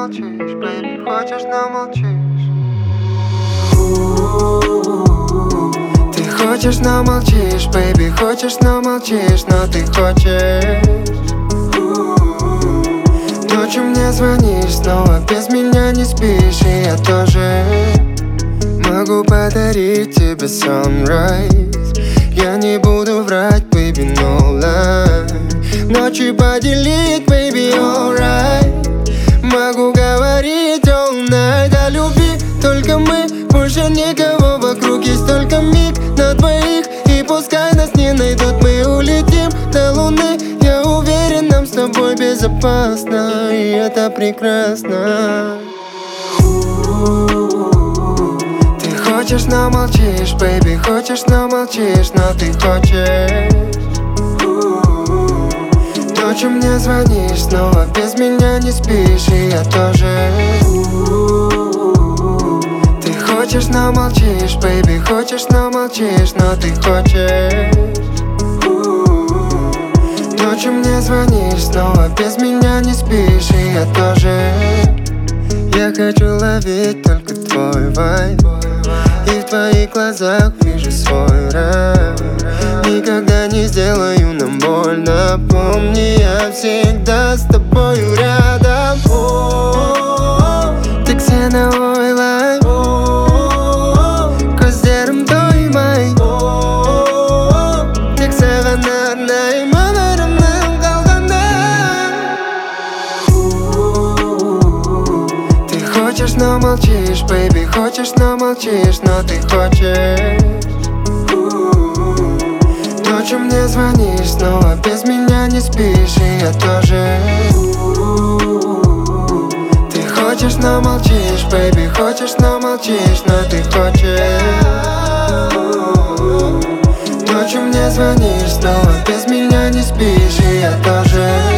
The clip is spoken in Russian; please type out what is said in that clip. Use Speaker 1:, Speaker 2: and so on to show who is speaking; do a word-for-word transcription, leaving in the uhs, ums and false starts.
Speaker 1: молчишь, baby, хочешь, но молчишь. Ты хочешь, но молчишь, baby, хочешь, но молчишь, но ты хочешь. Ночью мне звонишь, снова без меня не спишь, и я тоже могу подарить тебе sunrise. Я не буду врать, baby, no lie. Ночи поделить, baby, alright. Могу говорить all night о любви, только мы, больше никого вокруг. Есть только миг на двоих, и пускай нас не найдут, мы улетим до луны. Я уверен, нам с тобой безопасно, и это прекрасно. Ты хочешь, но молчишь, baby, хочешь, но молчишь, но ты хочешь. Ночью мне звонишь, снова без меня не спишь, и я тоже. Ты хочешь, но молчишь, baby, хочешь, но молчишь, но ты хочешь. Ночью мне звонишь, снова без меня не спишь, и я тоже. Я хочу ловить только твой вайб, и в твоих глазах вижу свой рай. Никогда не сделаю нам больно, помни, я всегда с тобою рядом. Ты ксеновой лай, көздерім тоймай, тек саған арнаймын өмірімнің қалғанда. Ты хочешь, но молчишь, baby, хочешь, но молчишь, но ты хочешь. Ночью мне звонишь, снова без меня не спишь, и я тоже. Ты хочешь, но молчишь, baby, хочешь, но молчишь, но ты хочешь. Ночью мне звонишь, снова без меня не спишь, и я тоже.